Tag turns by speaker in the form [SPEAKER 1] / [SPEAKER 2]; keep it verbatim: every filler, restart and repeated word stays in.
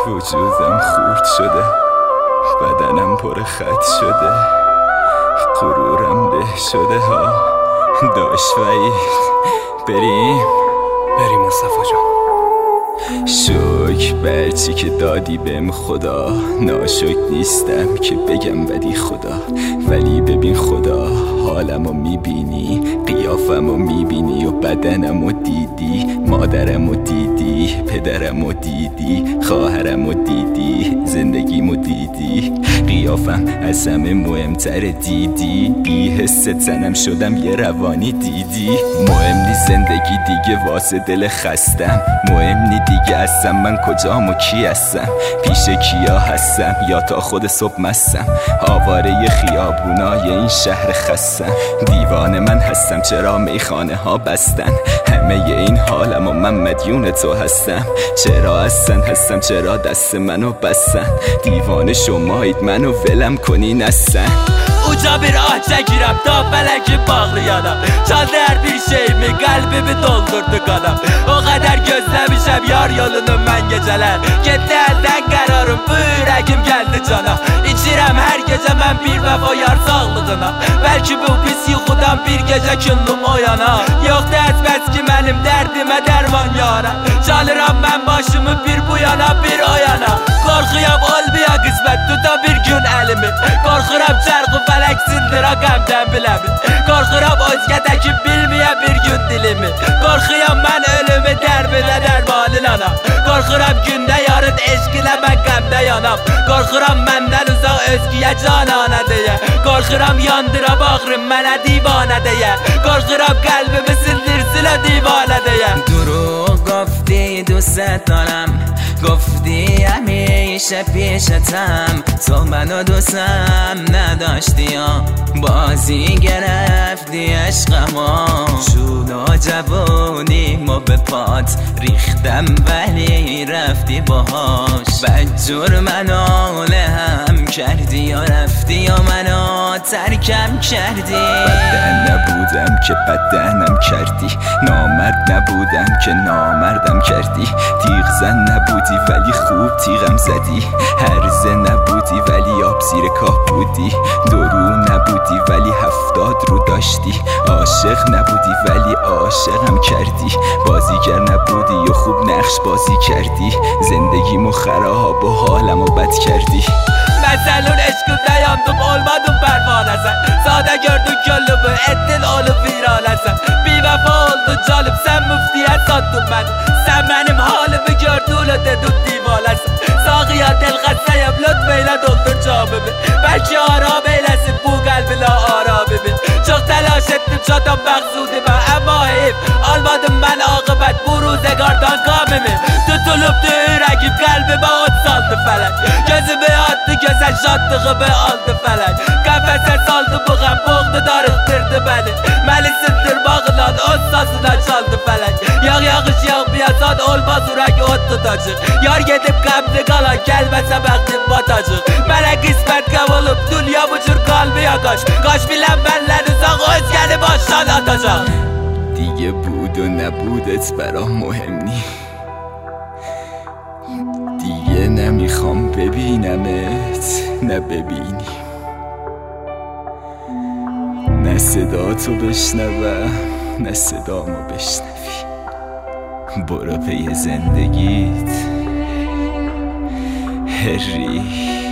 [SPEAKER 1] وجودم خورد شده، بدنم پر خط شده، غرورم له شده ها. داش وحید بریم
[SPEAKER 2] بریم مصطفی جان.
[SPEAKER 1] شکر برچی که دادی بهم خدا، ناشکر نیستم که بگم ولی خدا. ولی ببین خدا، حالمو میبینی، قیافمو میبینی و بدنمو دیدی، مادرمو دیدی، پدرمو دیدی، خواهرمو دیدی، زندگیمو دیدی، قیافم از همه مهمتر دیدی، بی حس زنم شدم یه روانی دیدی. مهم نی زندگی دیگه واسه دل خستم، مهم نی دیگه هستم من کجام و کی هستم، پیش کیا هستم یا تا خود صبح مستم، آواره خیابونای این شهر خستم. دیوانه من هستم چرا میخانه ها بستن، همه این حالم و من مدیون تو هستم. چرا هستن هستم چرا دست منو بستن، دیوانه شمایید منو ولم کنین هستن.
[SPEAKER 3] Uca bir ah çekirəm ta fələk bağlayanam, çaldı hər bir şeyimi, qəlbimi doldurdu qanam. O qədər gözləmişəm yar yolunu mən gecələr, getdi əldən qərarım, bu ürəkim gəldi cana. İçirəm hər gecə mən bir vəfa yar sağlığına, bəlkə bu pis yuxudan bir gecə küllüm oyana. Yoxdur əsbəs ki mənim dərdimə dərman yara, çalıram mən başımı bir bu yana bir o yana. Qorxuyam olmaya qismət tuta bir gün əlimi, qorxuram çərqi fələk sindira qəmdən biləmin, qorxuram özgədəki bilməyə bir gün dilimi, qorxuyam mən ölümü dərminə dərmanın anam, qorxuram gündə yarın eşqilə mən qəmdə yanam, qorxuram məndən uzaq özgüyə cananə deyə, qorxuram yandıra bağrım mənə divanə deyə, qorxuram qəlbimi sindirsin o divanə deyə.
[SPEAKER 4] دروغ گفتی دوست دارم، گفتی همیشه پیشتم، تو منو دوستم نداشتی یا بازی گرفتی عشقما. جون و جوونی ما به پات ریختم ولی رفتی باهاش، بدجور منو لهم کردی یا رفتی یا منو ترکم کردی.
[SPEAKER 1] بدن نبودم که بدنم کردی، نامرد نبودم که نامردم کردی، تیغ زن نبودی ولی خوب تیغم زدی، هرزه نبودی ولی آب زیر کاه بودی، درو نبودی ولی هفتاد رو داشتی، عاشق نبودی ولی عاشقم کردی، بازیگر نبودی و خوب نقش بازی کردی، زندگیمو خراب و حالمو بد کردی.
[SPEAKER 3] Məsəlun eşqində yandım, olmadım pərvanəsən, sadə gördün gönlümü, etdin onu viranəsən. Bir vəfa oldun canım, sən müftiyə sattın məni, sən mənim halimi gördün o dedin divanəsən. Sağıya del xəstəyəm, lütf eylə doldur camımı, bəlkə aram eyləsin bu qəlbinə aramımı. Çox təlaş etdim çatam məqsudimə, əmma heyif almadım mən aqibət bu ruzəqardan qamimi. Tutulubdu ürəgim, qəlbimə od saldı fələk, gözümü attı gözəl şadlığımı aldı fələk, qəfəsə saldı bu qəm, boğdu darıqdırdı məni, məni sındırmaqla o sazına çaldı fələk. Yağ yağış yağmayasan olmaz ürək od tutacaq, yar gedib qəmli qalan gəlməsə bəxtim batacaq. Mənə qismət qəv olub dünya bu cür qalbıya qaç, qaç bilən məndən uzaq özgəni başdan atacaq.
[SPEAKER 1] دیگه بود و نبودت برام مهم نی، دیگه نمیخوام ببینمت نه ببینی، نه صدا تو بشنوم نه صدامو بشنوی. برو پی زندگیت هری.